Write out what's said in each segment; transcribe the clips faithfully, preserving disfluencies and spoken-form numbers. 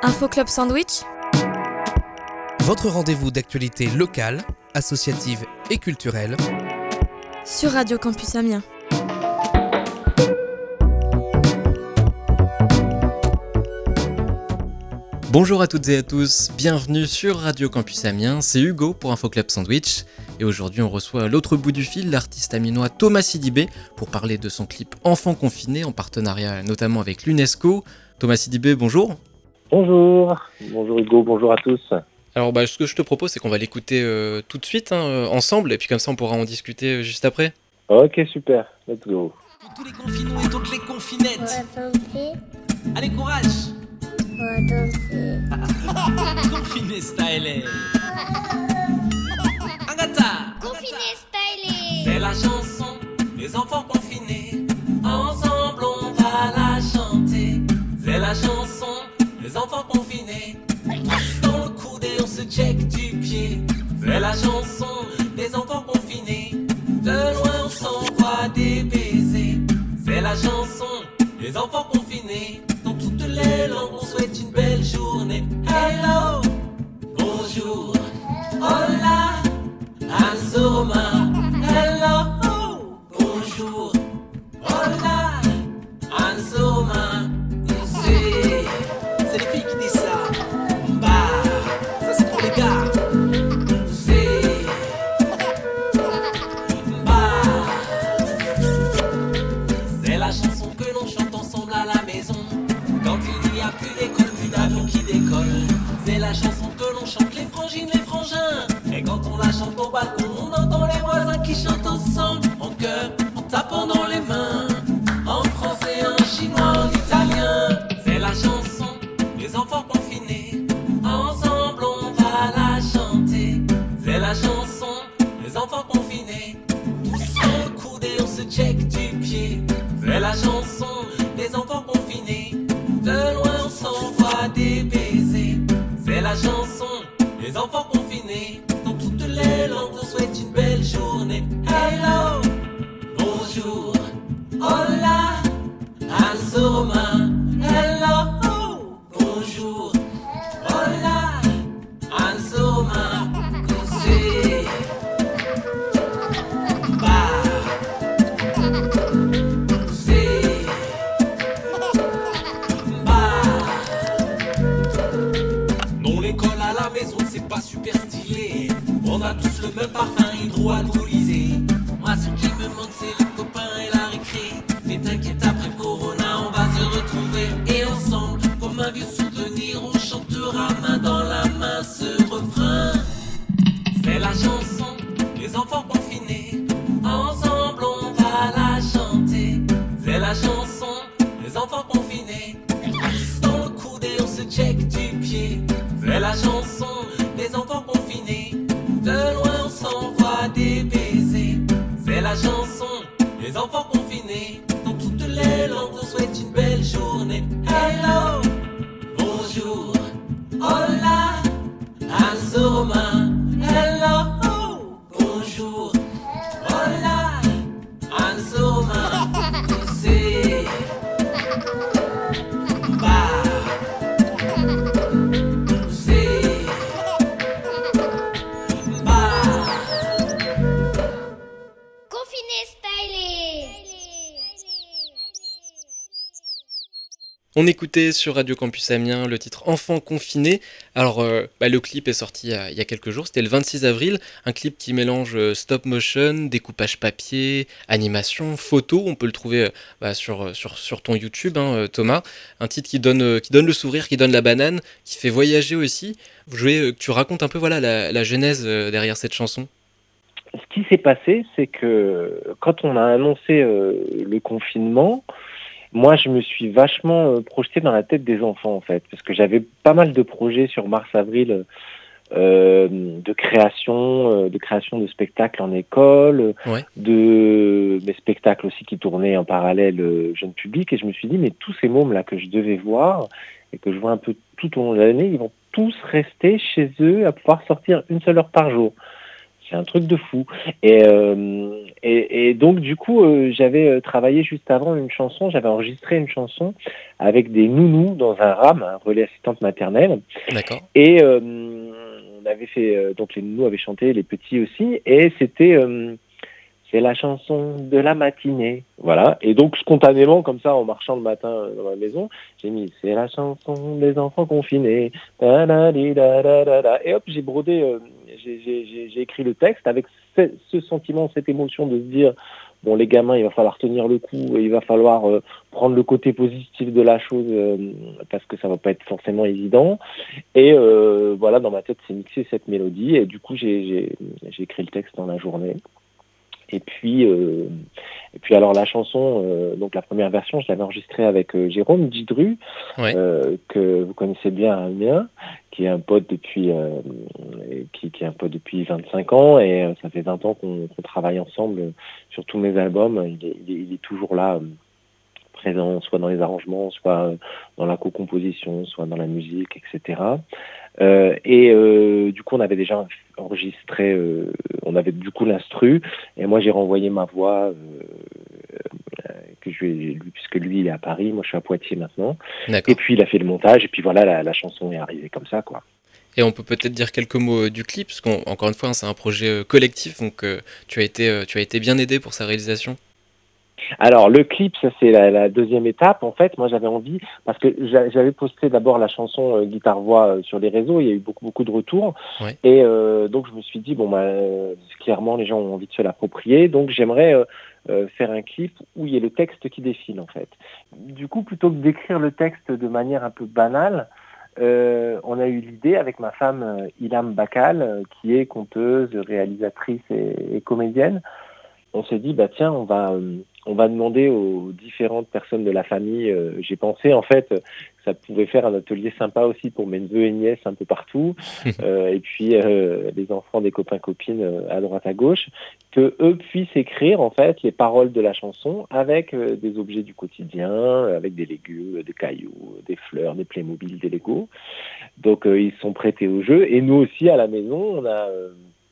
Info Club Sandwich, votre rendez-vous d'actualité locale, associative et culturelle sur Radio Campus Amiens. Bonjour à toutes et à tous, bienvenue sur Radio Campus Amiens, c'est Hugo pour Info Club Sandwich. Et aujourd'hui on reçoit à l'autre bout du fil l'artiste amiénois Thomas Sidibé pour parler de son clip Enfants confinés en partenariat notamment avec l'UNESCO. Thomas Sidibé, bonjour. Bonjour, bonjour Hugo, bonjour à tous. Alors bah, ce que je te propose c'est qu'on va l'écouter euh, tout de suite hein, euh, ensemble et puis comme ça on pourra en discuter euh, juste après. Ok, super, let's go. Pour tous les confinons et toutes les confinettes. On va danser, Allez, courage. on va danser. Confiné style. Agatha. Confiné stylé. C'est la chanson des enfants confinés. Ensemble on va la chanter. C'est la chanson des enfants confinés. Tous dans le coude et on se check du pied. C'est la chanson des enfants confinés. De loin on s'envoie des baisers. C'est la chanson des enfants confinés. Dans toutes les langues on souhaite une belle journée. Hello, bonjour, hola, Anzoma. Hello, bonjour, hola, Anzoma. C'est, c'est les filles qui disent ça. Bah, ça c'est pour les gars. C'est, bah, c'est la chanson que l'on chante ensemble à la maison. Quand il n'y a plus d'école, plus d'avion qui décolle. C'est la chanson que l'on chante les frangines, les frangins. Et quand on la chante au balcon, on entend les voisins qui chantent ensemble. En chœur, en tapant dans les mains. En français, en chinois, en italien. C'est la chanson des enfants confinés. Ensemble on va la chanter. C'est la chanson des enfants confinés. Tous sur le coude et on se check du pied. C'est la chanson des enfants confinés. De loin on s'envoie des baisers. C'est la chanson des enfants confinés. Dans toutes les langues on souhaite une belle journée. Hello, bonjour, hola, Anzoma. Hello, bonjour, hola, Anzoma. C'est bah, c'est bah. Non, l'école à la maison c'est pas super stylé. On a tous le même parfum hydroalcoolisé. Moi ce qui me manque c'est les copains et la récré. Mais t'inquiète, après le corona on va se retrouver. Et ensemble, comme un vieux souvenir, on chantera main dans la main ce refrain. C'est la chanson des enfants confinés. Ensemble on va la chanter. C'est la chanson des enfants confinés. Tous dans le coude et on se check du pied. C'est la chanson des enfants confinés. De loin on s'envoie des baisers. C'est la chanson des enfants confinés. Dans toutes les langues on souhaite une belle journée. Hello, bonjour, hola, Anzoma. Hello, bonjour, hola, Anzoma. C'est bah, c'est bah. Confiné stylé. On écoutait sur Radio Campus Amiens le titre Enfants confinés. Alors euh, bah, le clip est sorti il y, a, il y a quelques jours, c'était le vingt-six avril, un clip qui mélange euh, stop motion, découpage papier, animation, photo, on peut le trouver euh, bah, sur, sur, sur ton YouTube hein, euh, Thomas, un titre qui donne, euh, qui donne le sourire, qui donne la banane, qui fait voyager aussi. Je voulais euh, que tu racontes un peu voilà, la, la genèse euh, derrière cette chanson. Ce qui s'est passé, c'est que quand on a annoncé euh, le confinement, moi je me suis vachement euh, projeté dans la tête des enfants en fait, parce que j'avais pas mal de projets sur mars-avril euh, de création, euh, de création de spectacles en école, Ouais. de mes spectacles aussi qui tournaient en parallèle euh, jeune public, et je me suis dit mais tous ces mômes là que je devais voir et que je vois un peu tout au long de l'année, ils vont tous rester chez eux à pouvoir sortir une seule heure par jour. c'est un truc de fou. Et, euh, et, et donc, du coup, euh, j'avais travaillé juste avant une chanson, j'avais enregistré une chanson avec des nounous dans un RAM, un relais assistante maternelle. D'accord. Et euh, on avait fait, euh, donc les nounous avaient chanté, les petits aussi, et c'était... Euh, c'est la chanson de la matinée, voilà. Et donc spontanément, comme ça, en marchant le matin dans ma maison, j'ai mis c'est la chanson des enfants confinés. Da, da, di, da, da, da, da. Et hop, j'ai brodé, euh, j'ai, j'ai, j'ai, j'ai écrit le texte avec ce, ce sentiment, cette émotion de se dire bon, les gamins, il va falloir tenir le coup, et il va falloir euh, prendre le côté positif de la chose euh, parce que ça va pas être forcément évident. Et euh, voilà, dans ma tête, c'est mixé cette mélodie, et du coup, j'ai, j'ai, j'ai écrit le texte dans la journée. Et puis, euh, et puis alors la chanson, euh, donc la première version, je l'avais enregistrée avec euh, Jérôme Didru, Ouais. euh, que vous connaissez bien à Amiens, qui est un pote depuis, euh, qui, qui est un pote depuis vingt-cinq ans, et euh, ça fait vingt ans qu'on, qu'on travaille ensemble sur tous mes albums. Il est, il est, il est toujours là, euh, présent, soit dans les arrangements, soit dans la co-composition, soit dans la musique, et cetera. Euh, et euh, du coup, on avait déjà enregistré, euh, on avait du coup l'instru, et moi j'ai renvoyé ma voix, euh, euh, que je lui, puisque lui il est à Paris, moi je suis à Poitiers maintenant. D'accord. Et puis il a fait le montage, et puis voilà, la, la chanson est arrivée comme ça, quoi. Et on peut peut-être dire quelques mots euh, du clip, parce qu'encore une fois, hein, c'est un projet euh, collectif, donc euh, tu as été, euh, tu as été bien aidé pour sa réalisation. Alors le clip, ça c'est la, la deuxième étape. En fait, moi j'avais envie, parce que j'a, j'avais posté d'abord la chanson euh, guitare-voix euh, sur les réseaux, il y a eu beaucoup beaucoup de retours, Ouais. et euh, donc je me suis dit bon bah euh, clairement les gens ont envie de se l'approprier, donc j'aimerais euh, euh, faire un clip où il y ait le texte qui défile en fait. Du coup, plutôt que d'écrire le texte de manière un peu banale, euh, on a eu l'idée avec ma femme euh, Ilham Bakal, euh, qui est conteuse, réalisatrice et, et comédienne. On s'est dit bah tiens, on va euh, on va demander aux différentes personnes de la famille. Euh, j'ai pensé en fait que ça pouvait faire un atelier sympa aussi pour mes neveux et nièces un peu partout, euh, et puis euh, les enfants des copains copines euh, à droite à gauche, que eux puissent écrire en fait les paroles de la chanson avec euh, des objets du quotidien, avec des légumes, des cailloux, des fleurs, des Playmobil, des Lego. Donc euh, ils sont prêtés au jeu, et nous aussi à la maison on a euh,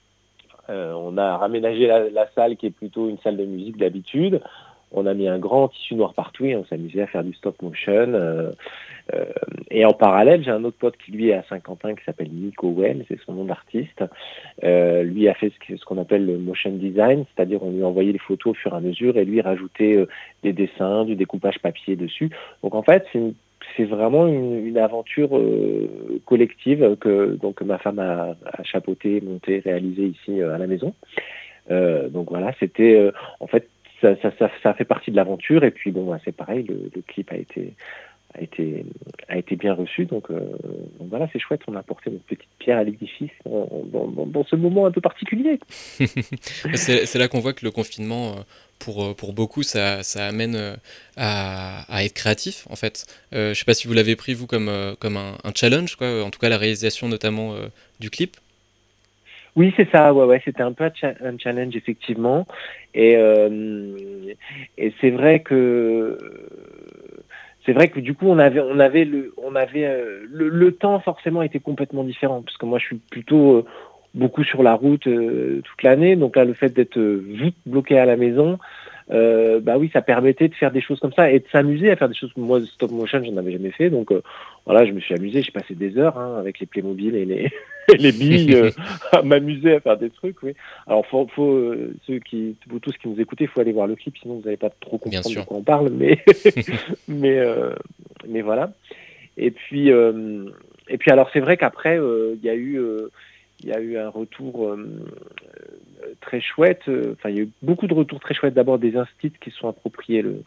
Euh, on a raménagé la, la salle qui est plutôt une salle de musique d'habitude. On a mis un grand tissu noir partout et on s'amusait à faire du stop motion. Euh, euh, et en parallèle, j'ai un autre pote qui lui est à Saint-Quentin qui s'appelle Nico Well, c'est son nom d'artiste. Euh, lui a fait ce, ce qu'on appelle le motion design, c'est-à-dire on lui envoyait les photos au fur et à mesure et lui rajoutait euh, des dessins, du découpage papier dessus. Donc en fait, c'est une c'est vraiment une, une aventure euh, collective que donc ma femme a, a chapeauté, monté, réalisé ici euh, à la maison. Euh, donc voilà, c'était euh, en fait ça, ça, ça, ça fait partie de l'aventure, et puis bon, bah, c'est pareil, le, le clip a été a été a été bien reçu, donc, euh, donc voilà, c'est chouette, on a apporté notre petite pierre à l'édifice dans, dans, dans, dans ce moment un peu particulier. c'est, c'est là qu'on voit que le confinement, pour, pour beaucoup, ça, ça amène à, à être créatif, en fait. Euh, je sais pas si vous l'avez pris, vous, comme, comme un, un challenge, quoi, en tout cas la réalisation notamment euh, du clip. Oui, c'est ça, ouais, ouais, c'était un peu un challenge, effectivement. Et, euh, et c'est vrai que c'est vrai que du coup on avait on avait le on avait euh, le, le temps forcément était complètement différent, parce que moi je suis plutôt euh, beaucoup sur la route euh, toute l'année, donc là le fait d'être euh, vite bloqué à la maison, euh, bah oui, ça permettait de faire des choses comme ça et de s'amuser à faire des choses. Moi, stop motion, j'en avais jamais fait, donc euh, voilà, je me suis amusé, j'ai passé des heures hein, avec les Playmobil et les les billes euh, à m'amuser à faire des trucs. Oui. Alors faut, faut euh, ceux qui, vous tous qui nous écoutez, il faut aller voir le clip, sinon vous n'allez pas trop comprendre de quoi on parle, mais mais euh, mais voilà. Et puis euh, et puis alors c'est vrai qu'après il euh, y a eu euh, il y a eu un retour euh, très chouette. Enfin, il y a eu beaucoup de retours très chouettes. D'abord des instituts qui se sont appropriés le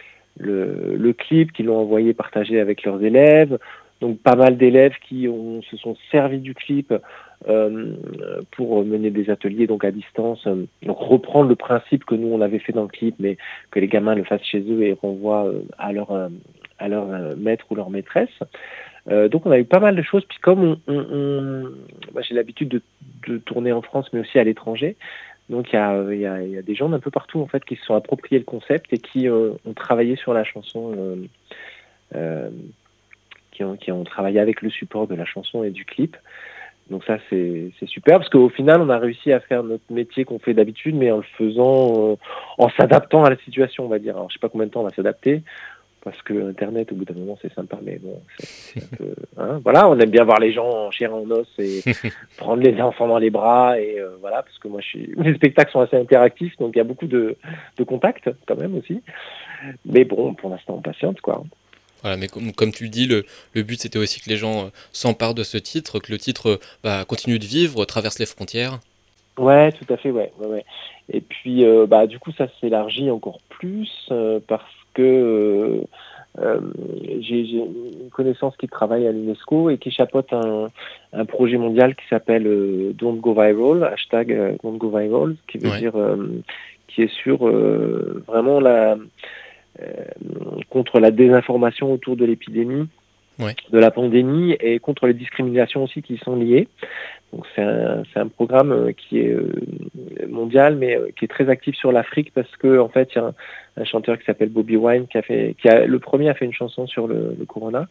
le, le clip, qui l'ont envoyé partager avec leurs élèves. Donc pas mal d'élèves qui ont, se sont servis du clip euh, pour mener des ateliers donc à distance. Donc reprendre le principe que nous on avait fait dans le clip, mais que les gamins le fassent chez eux et renvoient à leur à leur maître ou leur maîtresse. Euh, donc on a eu pas mal de choses. Puis comme on, on, on bah, j'ai l'habitude de, de tourner en France, mais aussi à l'étranger. Donc il y a, y, a, y a des gens d'un peu partout en fait qui se sont appropriés le concept et qui euh, ont travaillé sur la chanson. Euh, euh, Qui ont, qui ont travaillé avec le support de la chanson et du clip. Donc ça, c'est, c'est super, parce qu'au final, on a réussi à faire notre métier qu'on fait d'habitude, mais en le faisant, euh, en s'adaptant à la situation, on va dire. Alors, je sais pas combien de temps on va s'adapter, parce que Internet, au bout d'un moment, c'est sympa, mais bon, c'est, c'est un peu... Hein, voilà, on aime bien voir les gens en chair et en os et prendre les enfants dans les bras, et euh, voilà, parce que moi, je suis... les spectacles sont assez interactifs, donc il y a beaucoup de, de contacts, quand même, aussi. Mais bon, pour l'instant, on patiente, quoi. Voilà, mais comme, comme tu le dis, le, le but c'était aussi que les gens euh, s'emparent de ce titre, que le titre euh, bah, continue de vivre, traverse les frontières. Ouais, tout à fait, ouais, ouais, ouais. Et puis, euh, bah, du coup, ça s'élargit encore plus euh, parce que euh, euh, j'ai, j'ai une connaissance qui travaille à l'UNESCO et qui chapeaute un, un projet mondial qui s'appelle euh, Don't Go Viral, hashtag euh, Don't Go Viral, qui veut Ouais. dire, euh, qui est sur euh, vraiment la euh, contre la désinformation autour de l'épidémie, Ouais. de la pandémie, et contre les discriminations aussi qui y sont liées. Donc c'est un, c'est un programme euh, qui est euh, mondial, mais euh, qui est très actif sur l'Afrique, parce que en fait il y a un, un chanteur qui s'appelle Bobby Wine qui a fait, qui a le premier a fait une chanson sur le, le corona,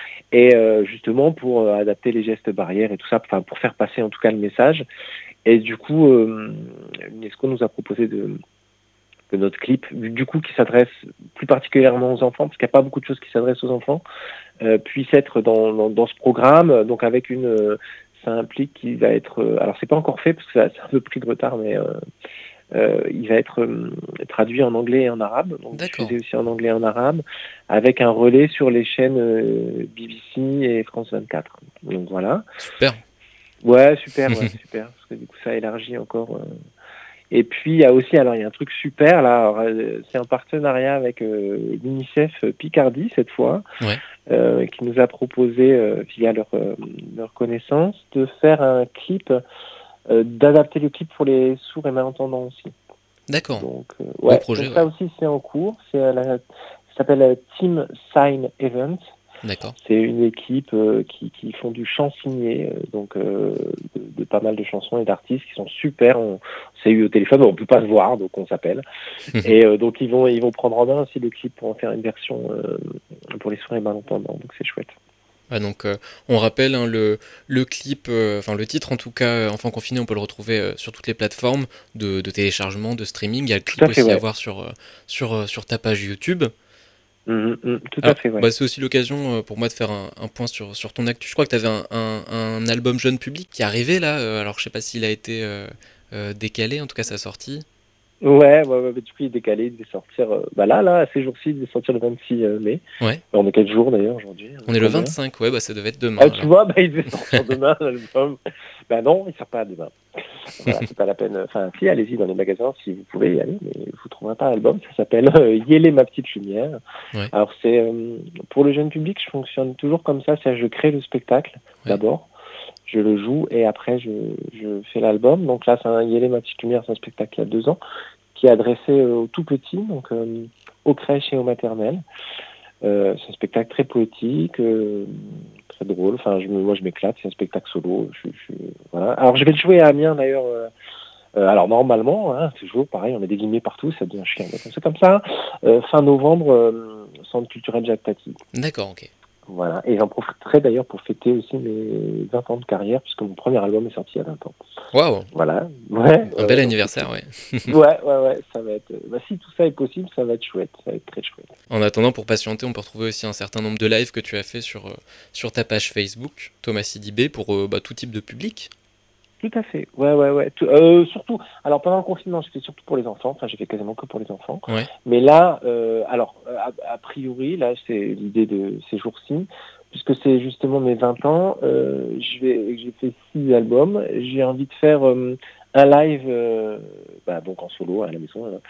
et euh, justement pour euh, adapter les gestes barrières et tout ça, enfin pour faire passer en tout cas le message. Et du coup, euh, l'UNESCO nous a proposé de que notre clip, du coup, qui s'adresse plus particulièrement aux enfants, parce qu'il n'y a pas beaucoup de choses qui s'adressent aux enfants, euh, puisse être dans, dans, dans ce programme. Donc avec une, euh, ça implique qu'il va être, euh, alors c'est pas encore fait parce que ça, c'est un peu pris de retard, mais euh, euh, il va être euh, traduit en anglais et en arabe, donc D'accord. diffusé aussi en anglais et en arabe, avec un relais sur les chaînes euh, B B C et France vingt-quatre. Donc voilà. Super. Ouais, super, ouais, super, parce que du coup ça élargit encore. Euh, Et puis il y a aussi, alors il y a un truc super là, alors, euh, c'est un partenariat avec euh, l'UNICEF Picardie cette fois, Ouais. euh, qui nous a proposé euh, via leur, euh, leur connaissance de faire un clip, euh, d'adapter le clip pour les sourds et malentendants aussi. D'accord. Donc euh, ouais, projet, donc ça ouais. aussi c'est en cours. C'est euh, la, ça s'appelle euh, Team Sign Event. D'accord. C'est une équipe euh, qui, qui font du chant signé, euh, donc euh, de, de pas mal de chansons et d'artistes qui sont super. On s'est eu au téléphone, on peut pas se voir, donc on s'appelle. Et euh, donc ils vont ils vont prendre en main aussi le clip pour en faire une version euh, pour les sourds et malentendants. Donc c'est chouette. Ah, donc euh, on rappelle hein, le, le clip, euh, enfin le titre en tout cas, euh, Enfant confiné, on peut le retrouver euh, sur toutes les plateformes de, de téléchargement, de streaming. Il y a le clip Tout à fait, aussi ouais. à voir sur, euh, sur, euh, sur ta page YouTube. Mhm, mhm, tout Alors, à fait, ouais. bah, c'est aussi l'occasion euh, pour moi de faire un, un point sur, sur ton actu. Je crois que tu avais un, un, un album jeune public qui est arrivé là, euh, alors je sais pas s'il a été euh, euh, décalé, en tout cas sa sortie. Ouais, ouais, ouais, mais du coup il est décalé, il devait sortir, euh, bah là, là, à ces jours-ci, il devait sortir le vingt-six mai. Ouais. On est quel jour d'ailleurs aujourd'hui? On est le Combien vingt-cinq, ouais, bah ça devait être demain. Ah, tu alors. vois, bah, il devait sortir demain l'album. Bah non, il sort pas demain. Voilà, c'est pas la peine. Enfin, si, allez-y dans les magasins si vous pouvez y aller, mais vous trouverez pas l'album. Ça s'appelle euh, Yélé ma petite lumière. Ouais. Alors c'est euh, pour le jeune public, je fonctionne toujours comme ça, c'est-à-dire je crée le spectacle Ouais. d'abord, je le joue et après je, je fais l'album. Donc là, c'est un Yélé ma petite lumière, c'est un spectacle il y a deux ans qui est adressé euh, aux tout petits, donc euh, aux crèches et aux maternelles. Euh, c'est un spectacle très poétique, euh, très drôle. Enfin, je me, moi, je m'éclate. C'est un spectacle solo. Je, je, voilà. Alors, je vais le jouer à Amiens d'ailleurs. Euh, euh, alors normalement, hein, toujours pareil, on a des guillemets partout, ça devient chiant. C'est comme ça. Euh, fin novembre, euh, Centre culturel Jacques Tati. D'accord, ok. Voilà. Et j'en profiterai d'ailleurs pour fêter aussi mes vingt ans de carrière, puisque mon premier album est sorti il y a vingt ans. Waouh, Voilà. Ouais. un ouais, bel ouais, anniversaire, ouais. ouais, ouais, ouais. Ça va être. Bah, si tout ça est possible, ça va être chouette. Ça va être très chouette. En attendant, pour patienter, on peut retrouver aussi un certain nombre de lives que tu as fait sur, euh, sur ta page Facebook, Thomas Sidibé, pour euh, bah, tout type de public. Tout à fait, ouais, ouais, ouais. Tout, euh, surtout, alors pendant le confinement, j'ai fait surtout pour les enfants, enfin j'ai fait quasiment que pour les enfants. Ouais. Mais là, euh, alors, a, a priori, là, c'est l'idée de ces jours-ci, puisque c'est justement mes vingt ans, euh, je vais, j'ai fait six albums, j'ai envie de faire euh, un live, euh, bah, donc en solo à la maison, là,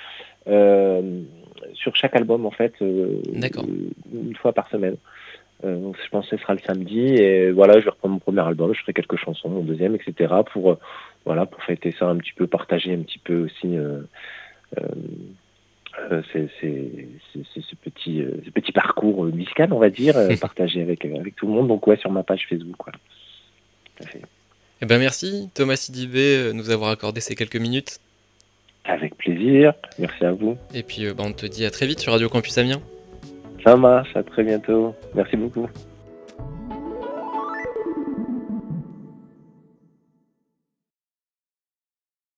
euh, sur chaque album en fait, euh, D'accord. une fois par semaine. Euh, donc je pense que ce sera le samedi et voilà, je vais reprendre mon premier album, je ferai quelques chansons, mon deuxième, et cetera pour euh, voilà, pour fêter ça un petit peu, partager un petit peu aussi euh, euh, euh, c'est, c'est, c'est, c'est ce petit euh, ce petit parcours musical, on va dire, euh, partagé avec avec tout le monde. Donc ouais, sur ma page Facebook, quoi. Tout à fait. Eh ben merci Thomas Sidibé de nous avoir accordé ces quelques minutes. Avec plaisir, merci à vous. Et puis euh, bah, on te dit à très vite sur Radio Campus Amiens. Ça marche, à très bientôt. Merci beaucoup.